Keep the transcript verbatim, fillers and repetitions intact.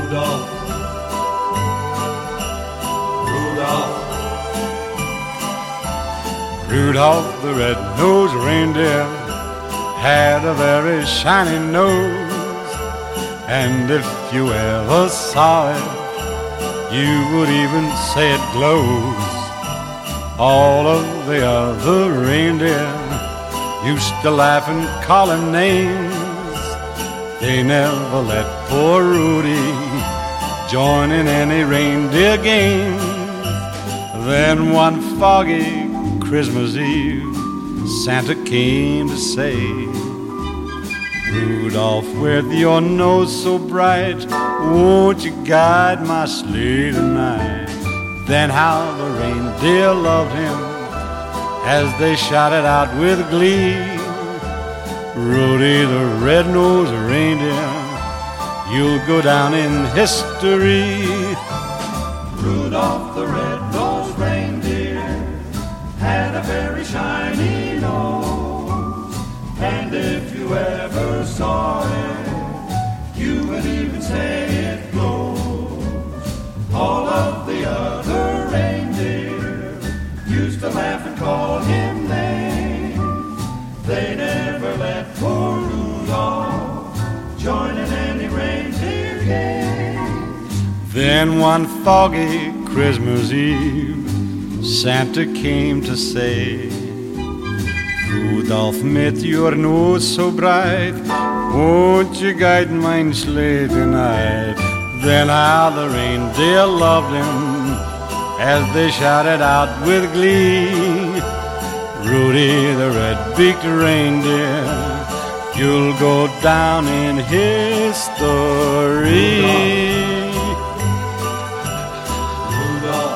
Rudolph, Rudolph, Rudolph the red-nosed reindeer had a very shiny nose, and if you ever saw it, you would even say it glows. All of the other reindeer used to laugh and call him names. They never let poor Rudy join in any reindeer games. Then one foggy Christmas Eve, Santa came to say, Rudolph, with your nose so bright, won't you guide my sleigh tonight? Then how the reindeer loved him as they shouted out with glee, Rudy the red-nosed reindeer, you'll go down in history. Rudolph the red-nosed reindeer had a very shiny nose, and if you ever saw it, you would even say it glows. All of the other reindeer used to laugh and call him names. They never let poor Rudolph join in any reindeer games. Then one foggy Christmas Eve, Santa came to say, Rudolph, mit your nose so bright, won't you guide my sleigh tonight? Then how the reindeer loved him as they shouted out with glee, Rudy the red-beaked reindeer, you'll go down in history. Rudolph,